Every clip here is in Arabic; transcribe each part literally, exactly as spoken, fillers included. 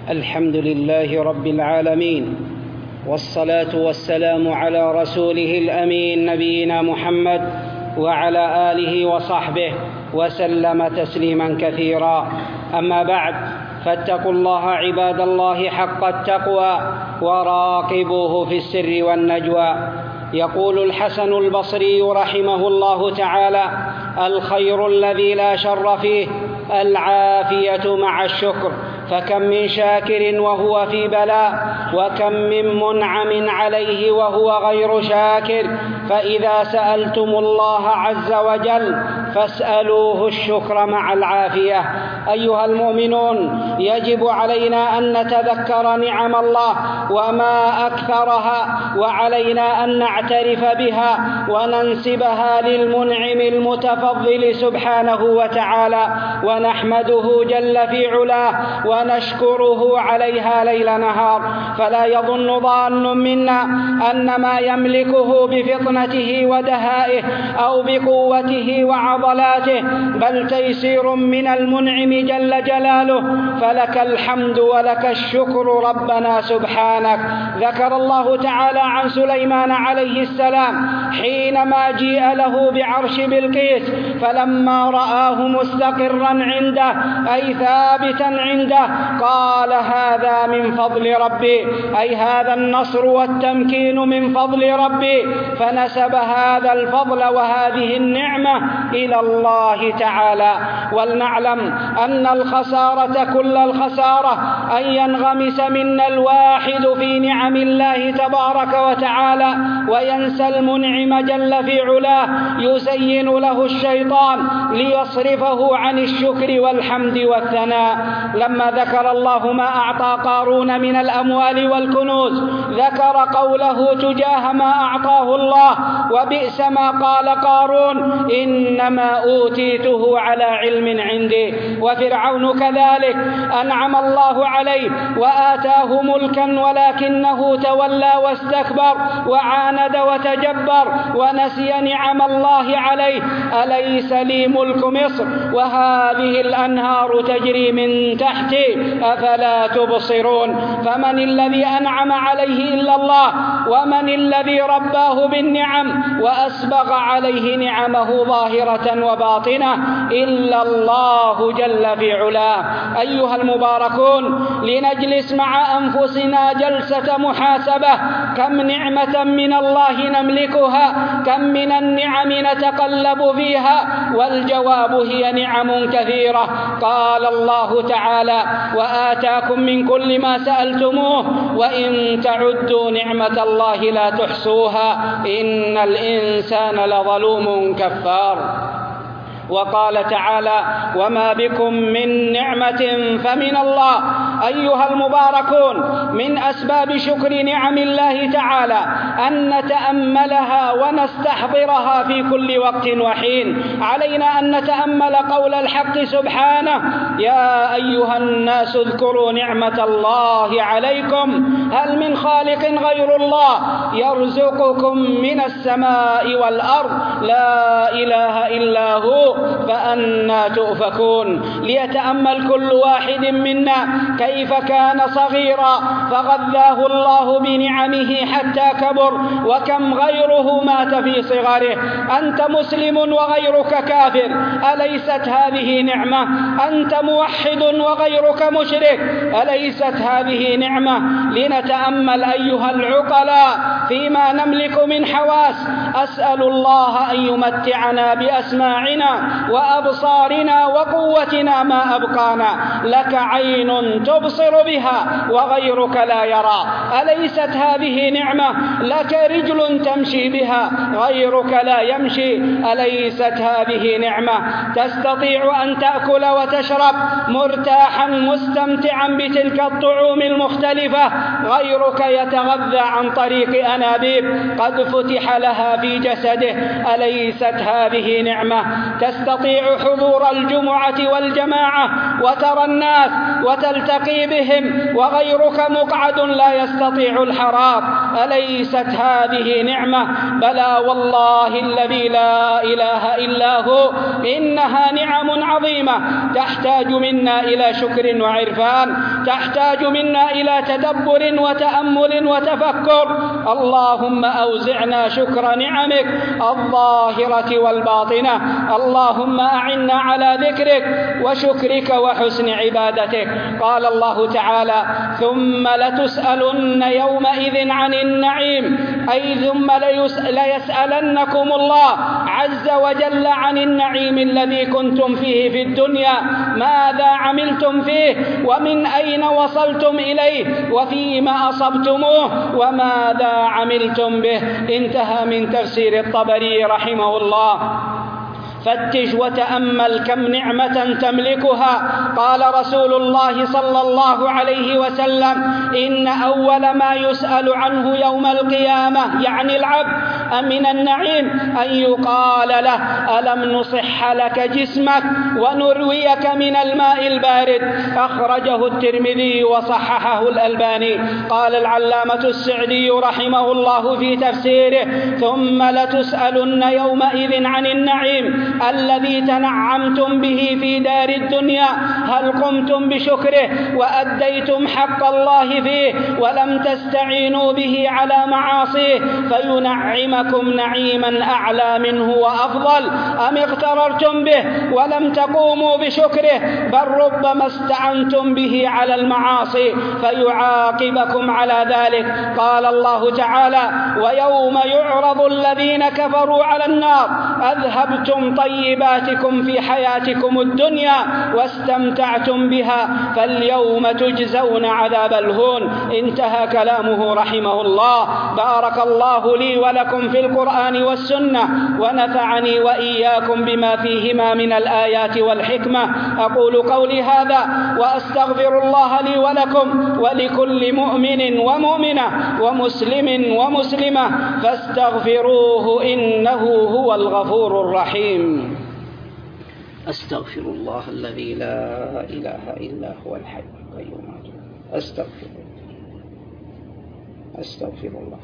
الحمد لله رب العالمين، والصلاة والسلام على رسوله الأمين نبينا محمد وعلى آله وصحبه وسلم تسليما كثيرا. أما بعد، فاتقوا الله عباد الله حق التقوى وراقبوه في السر والنجوى. يقول الحسن البصري رحمه الله تعالى: الخير الذي لا شر فيه العافية مع الشكر، فكم من شاكر وهو في بلاء، وكم من منعم عليه وهو غير شاكر. فإذا سألتم الله عز وجل فاسألوه الشكر مع العافية. أيها المؤمنون، يجب علينا أن نتذكر نعم الله وما أكثرها، وعلينا أن نعترف بها وننسبها للمنعم المتفضل سبحانه وتعالى، ونحمده جل في علاه ونشكره عليها ليل نهار. فلا يظن ظان منا أن ما يملكه بفطنته ودهائه أو بقوته وعضلاته، بل تيسير من المنعم جل جلاله. فلك الحمد ولك الشكر ربنا سبحانك. ذكر الله تعالى عن سليمان عليه السلام حينما جيء له بعرش بلقيس، فلما رآه مستقرا عنده أي ثابتا عنده قال: هذا من فضل ربي، أي هذا النصر والتمكين من فضل ربي. فنسب هذا الفضل وهذه النعمة إلى الله تعالى. ولنعلم أن الخسارة كل الخسارة أن ينغمس منا الواحد في نعم الله تبارك وتعالى وينسى المنعم جل في علاه، يزين له الشيطان ليصرفه عن الشكر والحمد والثناء. لما ذكر الله ما أعطى قارون من الأموال والكنوز، ذكر قوله تجاه ما أعطاه الله: وبئس ما قال قارون إنما أوتيته على علم عندي. وفرعون كذلك أنعم الله عليه وآتاه ملكا، ولكنه تولى واستكبر وعاند وتجبر ونسي نعم الله عليه. أليس لي ملك مصر وهذه الأنهار تجري من تحتي أفلا تبصرون؟ فمن الذي أنعم عليه إلا الله؟ ومن الذي رباه بالنعم وأسبغ عليه نعمه ظاهرة وباطنة إلا الله جل في علاه. أيها المباركون، لنجلس مع أنفسنا جلسة محاسبة. كم نعمة من الله نملكها، كم من النعم نتقلب فيها؟ والجواب هي نعم كثيرة. قال الله تعالى: وآتاكم من كل ما سألتموه وإن تعدوا نعمة الله لا تحصوها إن الإنسان لظلوم كفار. وقال تعالى: وما بكم من نعمة فمن الله. أيها المباركون، من أسباب شكر نعم الله تعالى أن نتأملها ونستحضرها في كل وقت وحين. علينا أن نتأمل قول الحق سبحانه: يا أيها الناس اذكروا نعمة الله عليكم هل من خالق غير الله يرزقكم من السماء والأرض لا إله إلا هو فأنى تؤفكون. ليتأمل كل واحد منا كيف كان صغيرا فغذاه الله بنعمه حتى كبر، وكم غيره مات في صغره. أنت مسلم وغيرك كافر، أليست هذه نعمة؟ أنت موحد وغيرك مشرك، أليست هذه نعمة؟ لنتأمل أيها العقلاء فيما نملك من حواس. أسأل الله أن يمتعنا بأسماعنا وأبصارنا وقوتنا ما أبقانا. لك عين تبصر بها وغيرك لا يرى، أليست هذه نعمة؟ لك رجل تمشي بها غيرك لا يمشي، أليست هذه نعمة؟ تستطيع أن تأكل وتشرب مرتاحا مستمتعا بتلك الطعوم المختلفة، غيرك يتغذى عن طريق الأنابيب قد فتح لها في جسده، أليست هذه نعمة؟ تستطيع حضور الجمعة والجماعة وترى الناس وتلتقي بهم، وغيرك مقعد لا يستطيع الحراك، أليست هذه نعمة؟ بلى والله الذي لا إله إلا هو، إنها نعم عظيمة تحتاج منا إلى شكر وعرفان، تحتاج منا إلى تدبر وتأمل وتفكر. اللهم أوزعنا شكر نعمك الظاهرة والباطنة، اللهم أعنا على ذكرك وشكرك وحسن عبادتك. قال الله تعالى: ثم لتسألن يومئذ عن النعيم، أي ثم ليسألنكم الله عز وجل عن النعيم الذي كنتم فيه في الدنيا، ماذا عملتم فيه، ومن أين وصلتم إليه، وفيما أصبتموه، وماذا عملتم به. انتهى من تفسير الطبري رحمه الله. فتش وتأمل كم نعمة تملكها. قال رسول الله صلى الله عليه وسلم: إن أول ما يسأل عنه يوم القيامة، يعني العبد، من النعيم، أن يقال له: ألم نصح لك جسمك ونرويك من الماء البارد. أخرجه الترمذي وصححه الألباني. قال العلامة السعدي رحمه الله في تفسيره: ثم لتسألن يومئذ عن النعيم الذي تنعمتم به في دار الدنيا، هل قمتم بشكره وأديتم حق الله فيه ولم تستعينوا به على معاصيه فينعمكم نعيما أعلى منه وأفضل، أم اغتررتم به ولم تقوموا بشكره، بل ربما استعنتم به على المعاصي فيعاقبكم على ذلك. قال الله تعالى: ويوم يعرض الذين كفروا على النار أذهبتم طيباتكم في حياتكم الدنيا واستمتعتم بها فاليوم تجزون عذاب الهون. انتهى كلامه رحمه الله. بارك الله لي ولكم في القرآن والسنة، ونفعني وإياكم بما فيهما من الآيات والحكمة. أقول قولي هذا وأستغفر الله لي ولكم ولكل مؤمن ومؤمنة ومسلم ومسلمة فاستغفروه إنه هو الغفور الرحيم. أستغفر الله الذي لا إله إلا هو الحي القيوم. أستغفر أستغفر الله.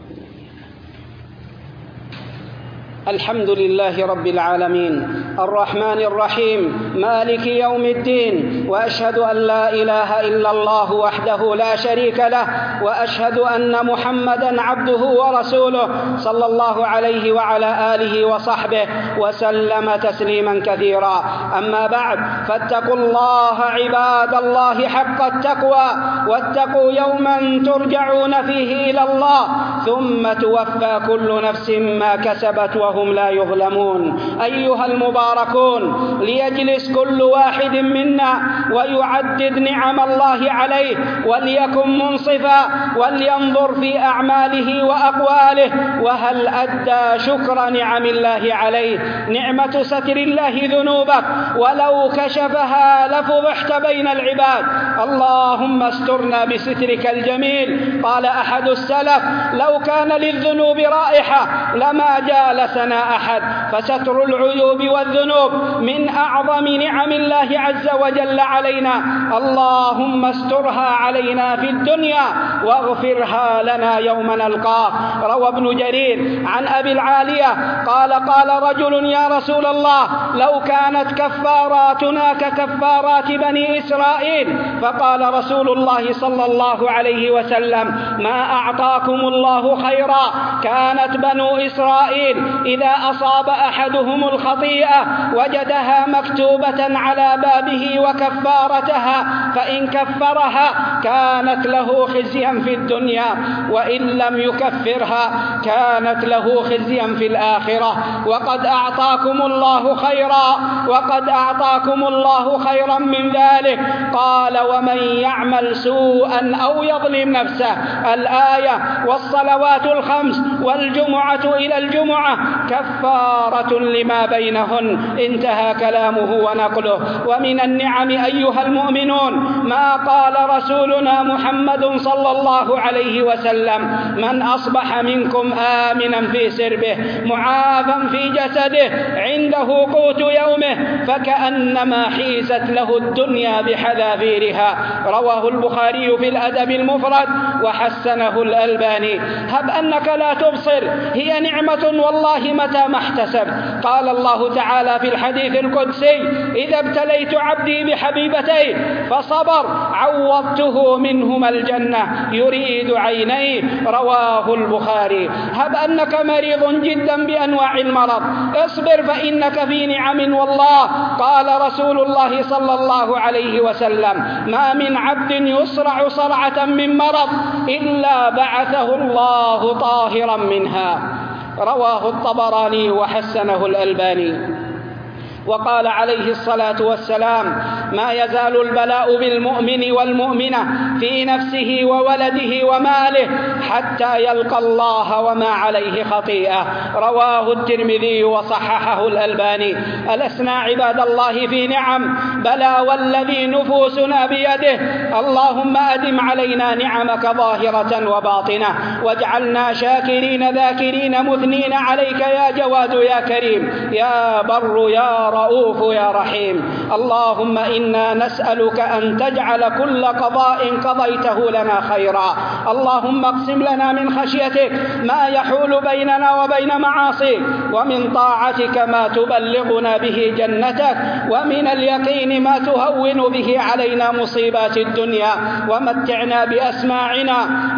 الحمد لله رب العالمين الرحمن الرحيم مالك يوم الدين، وأشهد أن لا إله إلا الله وحده لا شريك له، وأشهد أن محمدا عبده ورسوله صلى الله عليه وعلى آله وصحبه وسلم تسليما كثيرا. أما بعد، فاتقوا الله عباد الله حق التقوى، واتقوا يوما ترجعون فيه إلى الله ثم توفى كل نفس ما كسبت وهم لا يظلمون. أيها المباركون، ليجلس كل واحد منا ويعدد نعم الله عليه وليكن منصفا ولينظر في أعماله وأقواله، وهل أدى شكر نعم الله عليه؟ نعمة ستر الله ذنوبك ولو كشفها لفضحت بين العباد. اللهم استرنا بسترك الجميل. قال أحد السلف: لو كان للذنوب رائحة لما جالسنا أحد. فستر العيوب والذنوب من أعظم نعم الله عز وجل علينا. اللهم استرها علينا في الدنيا واغفرها لنا يوم نلقاه. روى ابن جرير عن أبي العالية قال: قال رجل: يا رسول الله، لو كانت كفاراتنا ككفارات بني إسرائيل. فقال رسول الله صلى الله عليه وسلم: ما أعطاكم الله خيرا. كانت بنو إسرائيل إذا أصاب أحدهم الخطيئة وجدها مكتوبة على بابه وكفارتها، فإن كفرها كانت له خزيا في الدنيا، وإن لم يكفرها كانت له خزيا في الآخرة. وقد أعطاكم الله خيرا وقد أعطاكم الله خيرا من ذلك. قال: ومن يعمل سوءا أو يظلم نفسه. الآية: والصلوات الخمس والجمعة إلى الجمعة كفارة لما بينهن. انتهى كلامه ونقله. ومن النعم أيها المؤمنون ما قال رسولنا محمد صلى الله عليه وسلم: من أصبح منكم آمنا في سربه معافا في جسده عنده قوت يومه فكأنما حيزت له الدنيا بحذافيرها. رواه البخاري في الأدب المفرد وحسنه الألباني. هب أنك لا تبصر، هي نعمة والله متى ما احتسب. قال الله تعالى في الحديث القدسي: إذا ابتليت عبدي بحبيبتيه فصبر عوضته منهما الجنة يريد عينيه. رواه البخاري. هب أنك مريض جدا بأنواع المرض، اصبر فإنك في نعم والله. قال رسول الله صلى الله عليه وسلم: ما من عبد يصرع صرعة من مرض إلا بعثه الله طاهرا منها. رواه الطبراني وحسنه الألباني. وقال عليه الصلاة والسلام: ما يزال البلاء بالمؤمن والمؤمنة في نفسه وولده وماله حتى يلقى الله وما عليه خطيئة. رواه الترمذي وصححه الألباني. ألسنا عباد الله في نعم؟ بلى والذي نفوسنا بيده. اللهم أدم علينا نعمك ظاهرة وباطنة واجعلنا شاكرين ذاكرين مثنين عليك يا جواد يا كريم يا بر يا رؤوف يا رحيم. اللهم إنا نسألك أن تجعل كل قضاء قضيته لنا خيرا. اللهم اقسم لنا من خشيتك ما يحول بيننا وبين معاصيك، ومن طاعتك ما تبلغنا به جنتك، ومن اليقين ما تهون به علينا مصيبات الدنيا. ومتعنا بأسماعنا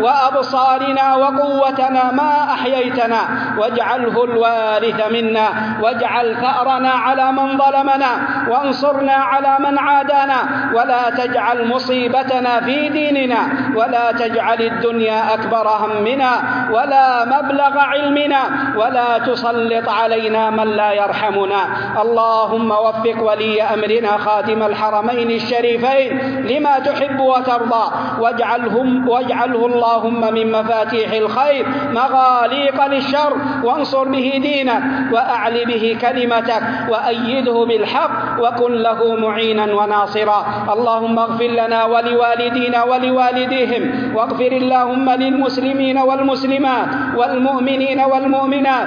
وأبصارنا وقوتنا ما أحييتنا، واجعله الوارث منا، واجعل ثأرنا على من ظلمنا، وانصرنا على من عادانا، ولا تجعل مصيبتنا في ديننا، ولا تجعل الدنيا أكبر همنا ولا مبلغ علمنا، ولا تسلط علينا من لا يرحمنا. اللهم وفق ولي أمرنا خاتم الحرمين الشريفين لما تحب وترضى، واجعلهم واجعله اللهم من مفاتيح الخير مغاليق للشر، وانصر به دينك وأعل به كلمتك وأيده بالحق، وكن له معينا وناصرا. اللهم اغفر لنا ولوالدينا ولوالديهم، واغفر اللهم للمسلمين والمسلمات والمؤمنين والمؤمنات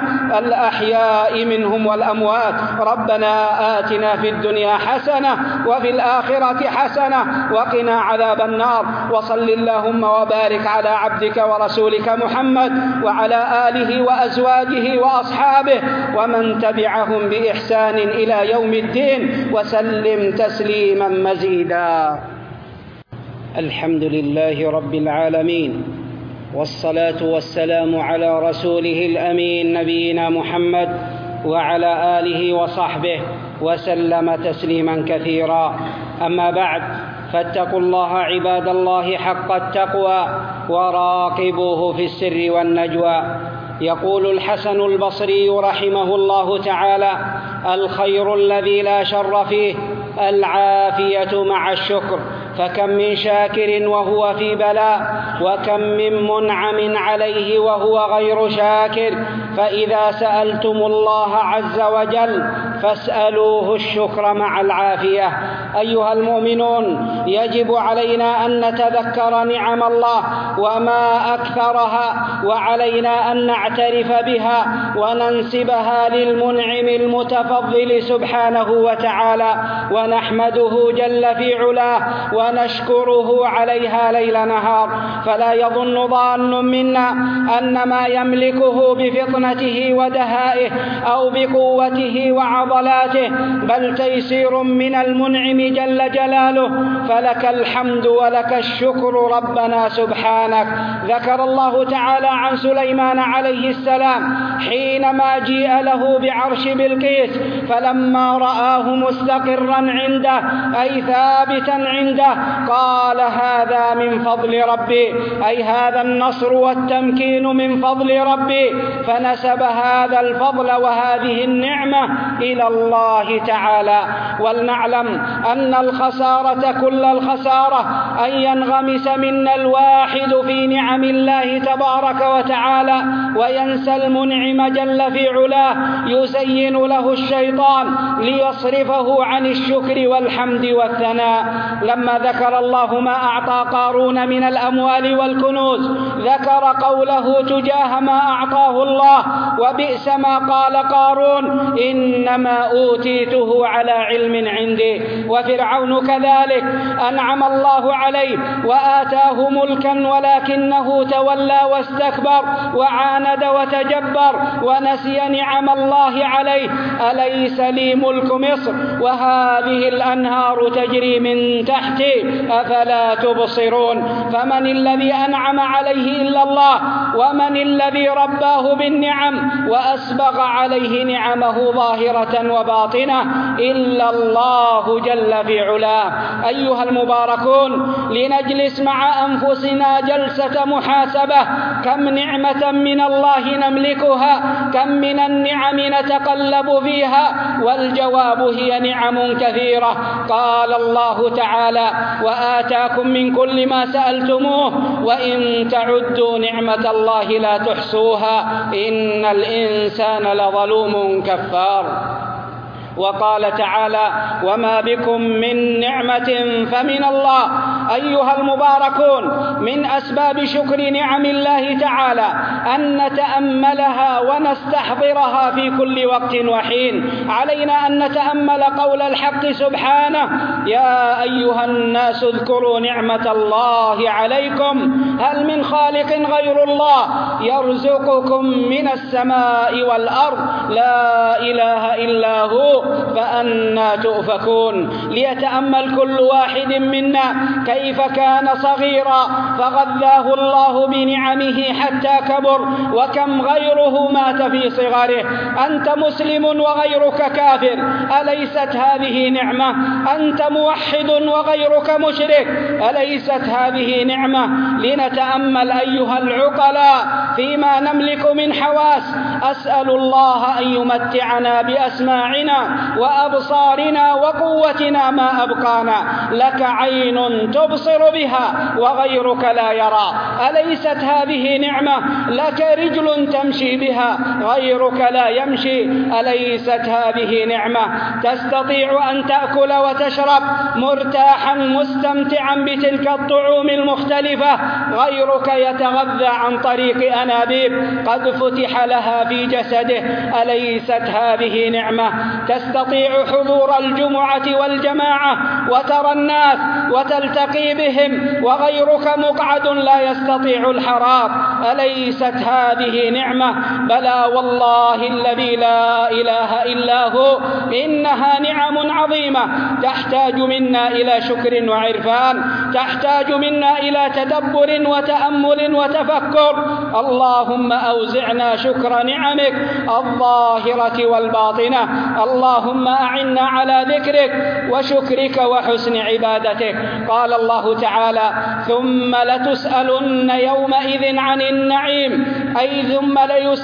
الأحياء منهم والأموات. ربنا آتنا في الدنيا حسنة وفي الآخرة حسنة وقنا عذاب النار. وصل اللهم وبارك على عبدك ورسولك محمد وعلى آله وأزواجه وأصحابه ومن تبعهم بإحسان إلى يوم الدين، وسلم تسليما مزيدا. الحمد لله رب العالمين، والصلاة والسلام على رسوله الأمين نبينا محمد وعلى آله وصحبه وسلم تسليما كثيرا. أما بعد، فاتقوا الله عباد الله حق التقوى وراقبوه في السر والنجوى. يقول الحسن البصري رحمه الله تعالى: الخير الذي لا شر فيه العافية مع الشكر، فكم من شاكر وهو في بلاء، وكم من منعم عليه وهو غير شاكر. فإذا سألتم الله عز وجل فاسألوه الشكر مع العافية. أيها المؤمنون، يجب علينا أن نتذكر نعم الله وما أكثرها، وعلينا أن نعترف بها وننسبها للمنعم المتفضل سبحانه وتعالى، ونحمده جل في علاه ونشكره عليها ليل نهار. فلا يظن ظان منا أن ما يملكه بفطنته ودهائه أو بقوته وعضلاته، بل تيسير من المنعم جل جلاله. فلك الحمد ولك الشكر ربنا سبحانك. ذكر الله تعالى عن سليمان عليه السلام حينما جيء له بعرش بلقيس، فلما رآه مستقرا عنده أي ثابتا عنده قال: هذا من فضل ربي، أي هذا النصر والتمكين من فضل ربي. فنسب هذا الفضل وهذه النعمة إلى إلى الله تعالى. ولنعلم أن الخسارة كل الخسارة أن ينغمس منا الواحد في نعم الله تبارك وتعالى وينسى المنعم جل في علاه، يزين له الشيطان ليصرفه عن الشكر والحمد والثناء. لما ذكر الله ما أعطى قارون من الأموال والكنوز ذكر قوله تجاه ما أعطاه الله: وبئس ما قال قارون إنما أوتيته على علم عندي. وفرعون كذلك أنعم الله عليه وآتاه ملكا ولكنه تولى واستكبر وعاند وتجبر ونسي نعم الله عليه. أليس لي ملك مصر وهذه الأنهار تجري من تحتي أفلا تبصرون؟ فمن الذي أنعم عليه إلا الله؟ ومن الذي رباه بالنعم وأسبغ عليه نعمه ظاهرة وباطنة إلا الله جل في علاه. أيها المباركون، لنجلس مع أنفسنا جلسة محاسبة. كم نعمة من الله نملكها؟ كم من النعم نتقلب فيها؟ والجواب هي نعم كثيرة. قال الله تعالى: وآتاكم من كل ما سألتموه وإن تعدوا نعمة الله لا تحصوها إن الإنسان لظلوم كفار. وقال تعالى: وما بكم من نعمة فمن الله. أيها المباركون، من أسباب شكر نعم الله تعالى أن نتأملها ونستحضرها في كل وقت وحين. علينا أن نتأمل قول الحق سبحانه: يا أيها الناس اذكروا نعمة الله عليكم هل من خالق غير الله يرزقكم من السماء والأرض لا إله إلا هو فأنى تؤفكون. ليتأمل كل واحد منا كيف كان صغيرا فغذاه الله بنعمه حتى كبر، وكم غيره مات في صغره. أنت مسلم وغيرك كافر، أليست هذه نعمة؟ أنت موحد وغيرك مشرك، أليست هذه نعمة؟ لنتأمل أيها العقلاء فيما نملك من حواس. أسأل الله أن يمتعنا بأسماعنا وأبصارنا وقوتنا ما أبقانا. لك عين تبصر بها وغيرك لا يرى، أليست هذه نعمة؟ لك رجل تمشي بها غيرك لا يمشي، أليست هذه نعمة؟ تستطيع أن تأكل وتشرب مرتاحا مستمتعا بتلك الطعوم المختلفة، غيرك يتغذى عن طريق أنابيب قد فتح لها في جسده، أليست هذه نعمة؟ تستطيع حضور الجمعة والجماعة وترى الناس وتلتقي بهم وغيرك مقعد لا يستطيع الحراك، أليست هذه نعمة؟ بلى والله الذي لا إله إلا هو إنها نعم عظيمة تحتاج منا إلى شكر وعرفان، تحتاج منا إلى تدبر وتأمل وتفكر. اللهم أوزعنا شكر نعمك الظاهرة والباطنة. اللهم أعنا على ذكرك وشكرك وحسن عبادتك. قال الله تعالى: ثم لتسألن يومئذ عن النعيم، أي ثم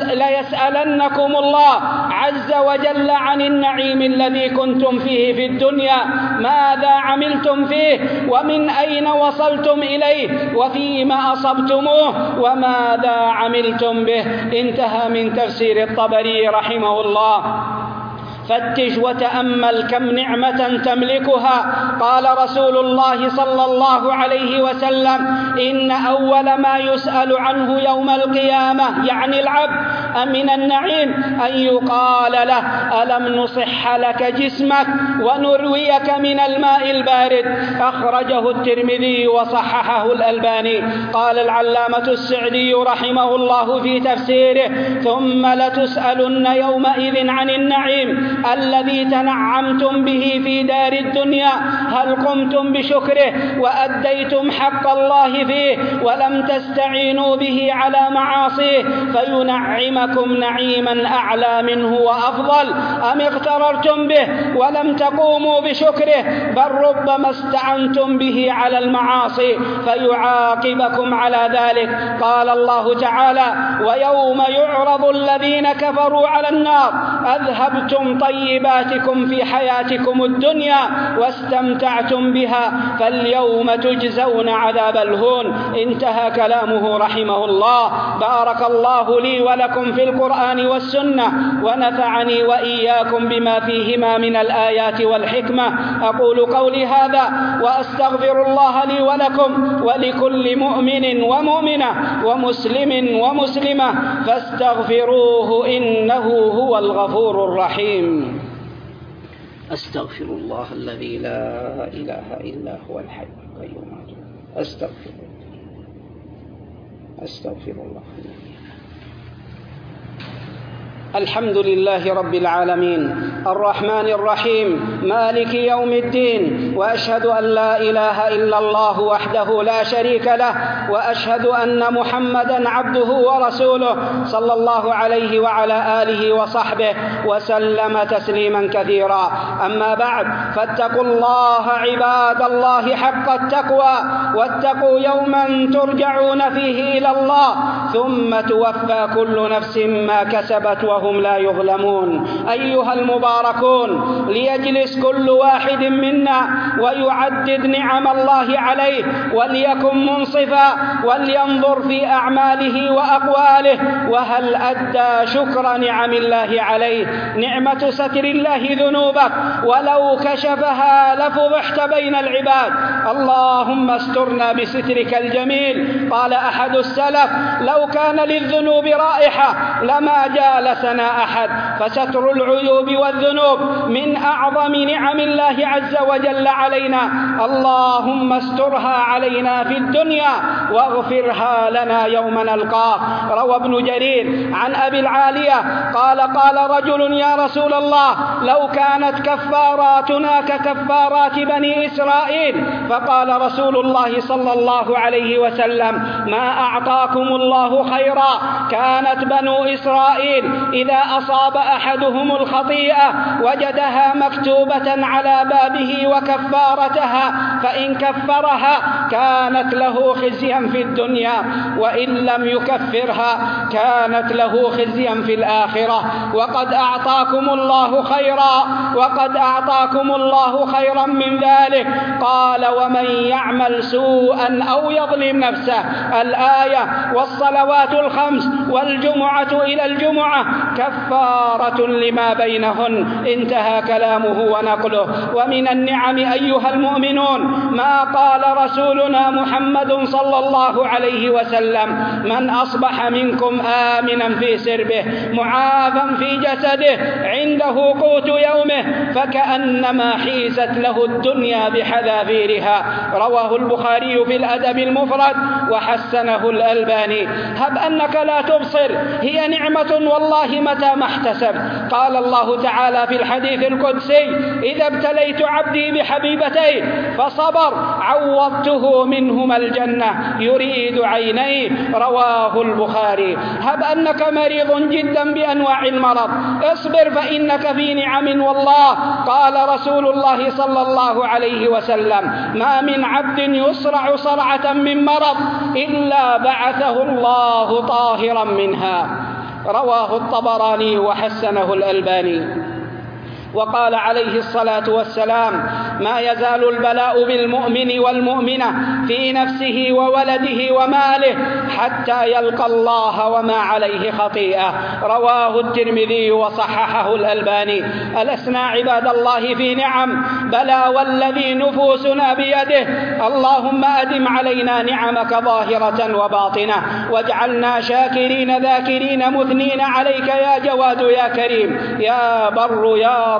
ليسألنكم الله عز وجل عن النعيم الذي كنتم فيه في الدنيا، ماذا عملتم فيه ومن أين وصلتم إليه وفيما أصبتموه وماذا عملتم به. انتهى من تفسير الطبري رحمه الله. فتش وتأمل كم نعمة تملكها. قال رسول الله صلى الله عليه وسلم: إن أول ما يسأل عنه يوم القيامة يعني العبد من النعيم أن يقال له: ألم نصح لك جسمك ونرويك من الماء البارد. أخرجه الترمذي وصححه الألباني. قال العلامة السعدي رحمه الله في تفسيره: ثم لتسألن يومئذ عن النعيم الذي تنعمتم به في دار الدنيا، هل قمتم بشكره وأديتم حق الله فيه ولم تستعينوا به على معاصيه فينعم نعيمكم نعيما أعلى منه وأفضل أم اغتررتم به ولم تقوموا بشكره بل ربما استعنتم به على المعاصي فيعاقبكم على ذلك. قال الله تعالى: ويوم يعرض الذين كفروا على النار أذهبتم طيباتكم في حياتكم الدنيا واستمتعتم بها فاليوم تجزون عذاب الهون. انتهى كلامه رحمه الله. بارك الله لي ولكم في القرآن والسنة ونفعني وإياكم بما فيهما من الآيات والحكمة. أقول قولي هذا وأستغفر الله لي ولكم ولكل مؤمن ومؤمنة ومسلم ومسلمة فاستغفروه إنه هو الغفور الرحيم. أستغفر الله الذي لا إله إلا هو الحي القيوم. أستغفر أستغفر الله. الحمد لله رب العالمين الرحمن الرحيم مالك يوم الدين، وأشهد أن لا إله إلا الله وحده لا شريك له، وأشهد أن محمدا عبده ورسوله صلى الله عليه وعلى آله وصحبه وسلم تسليما كثيرا. أما بعد، فاتقوا الله عباد الله حق التقوى، واتقوا يوما ترجعون فيه إلى الله ثم توفى كل نفس ما كسبت وهم لا يظلمون. أيها المباركون، ليجلس كل واحد منا ويعدد نعم الله عليه وليكن منصفا ولينظر في أعماله وأقواله وهل أدى شكر نعم الله عليه. نعمة ستر الله ذنوبك ولو كشفها لفضحت بين العباد. اللهم استرنا بسترك الجميل. قال أحد السلف: لو كان للذنوب رائحة لما جالسنا أحد. فستر العيوب والذنوب من أعظم نعم الله عز وجل علينا. اللهم استرها علينا في الدنيا واغفرها لنا يوم نلقاك. روى ابن جرير عن أبي العالية قال: قال رجل: يا رسول الله، لو كانت كفاراتنا ككفارات بني إسرائيل. فقال رسول الله صلى الله عليه وسلم: ما أعطاكم الله خيرا. كانت بنو إسرائيل إذا أصاب أحدهم الخطيئة وجدها مكتوبة على بابه وكفارتها، فإن كفرها كانت له خزيا في الدنيا، وإن لم يكفرها كانت له خزيا في الآخرة. وقد أعطاكم الله خيرا وقد أعطاكم الله خيرا من ذلك. قال: ومن يعمل سوءا أو يظلم نفسه. الآية: والصلوات الخمس والجمعة إلى الجمعة كفارة لما بينهن. انتهى كلامه ونقله. ومن النعم أيها المؤمنون ما قال رسولنا محمد صلى الله عليه وسلم: من أصبح منكم آمنا في سربه معافا في جسده عنده قوت يومه فكأنما حيزت له الدنيا بحذافيرها. رواه البخاري في الأدب المفرد وحسنه الألباني. هب أنك لا تبصر، هي نعمة والله متى ما احتسب. قال الله تعالى في الحديث القدسي: إذا ابتليت عبدي بحبيبتين فصبر عوضته منهما الجنة يريد عينيه. رواه البخاري. هب أنك مريض جدا بأنواع المرض، اصبر فإنك في نعم والله. قال رسول الله صلى الله عليه وسلم: ما من عبد يصرع صرعة من مرض إلا بعثه الله طاهرا منها. رواه الطبراني وحسنه الألباني. وقال عليه الصلاة والسلام: ما يزال البلاء بالمؤمن والمؤمنة في نفسه وولده وماله حتى يلقى الله وما عليه خطيئة. رواه الترمذي وصححه الألباني. ألسنا عباد الله في نعم؟ بلى والذي نفوسنا بيده. اللهم أدم علينا نعمك ظاهرة وباطنة، واجعلنا شاكرين ذاكرين مثنين عليك يا جواد يا كريم يا بر يا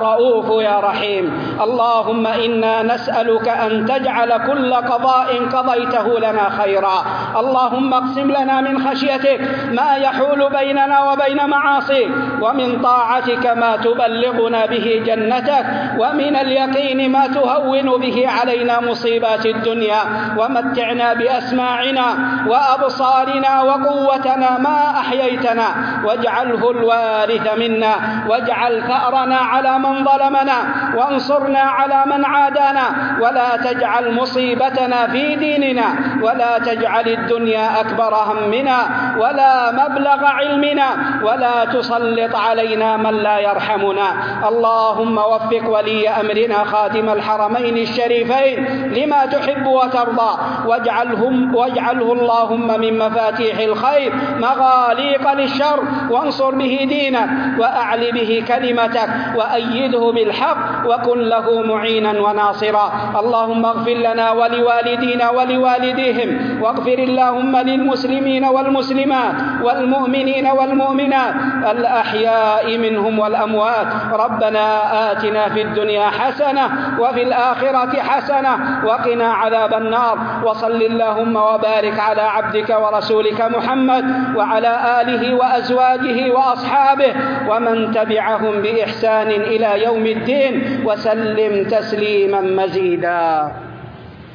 رؤوف يا رحيم. اللهم إنا نسألك أن تجعل كل قضاء قضيته لنا خيرا. اللهم اقسم لنا من خشيتك ما يحول بيننا وبين معاصيك، ومن طاعتك ما تبلغنا به جنتك، ومن اليقين ما تهون به علينا مصيبات الدنيا، ومتعنا بأسماعنا وأبصارنا وقوتنا ما أحييتنا، واجعله الوارث منا، واجعل ثأرنا على من ظلمنا، وانصرنا على من عادانا، ولا تجعل مصيبتنا في ديننا، ولا تجعل الدنيا أكبر همنا ولا مبلغ علمنا، ولا تسلط علينا من لا يرحمنا. اللهم وفق ولي أمرنا خادم الحرمين الشريفين لما تحب وترضى، واجعلهم واجعله اللهم من مفاتيح الخير مغاليق للشر، وانصر به دينك، وأعل به كلمتك، وأيده بالحق، وكن له معينا وناصرا. اللهم اغفر لنا ولوالدينا ولوالديهم، واغفر اللهم للمسلمين والمسلمات والمؤمنين والمؤمنات الأحياء منهم والأموات. ربنا آتنا في الدنيا حسنة وفي الآخرة حسنة وقنا عذاب النار. وصل اللهم وبارك على عبدك ورسولك محمد وعلى آله وأزواجه وأصحابه ومن تبعهم بإحسان إلى يوم الدين، وسلم تسليما مزيدا.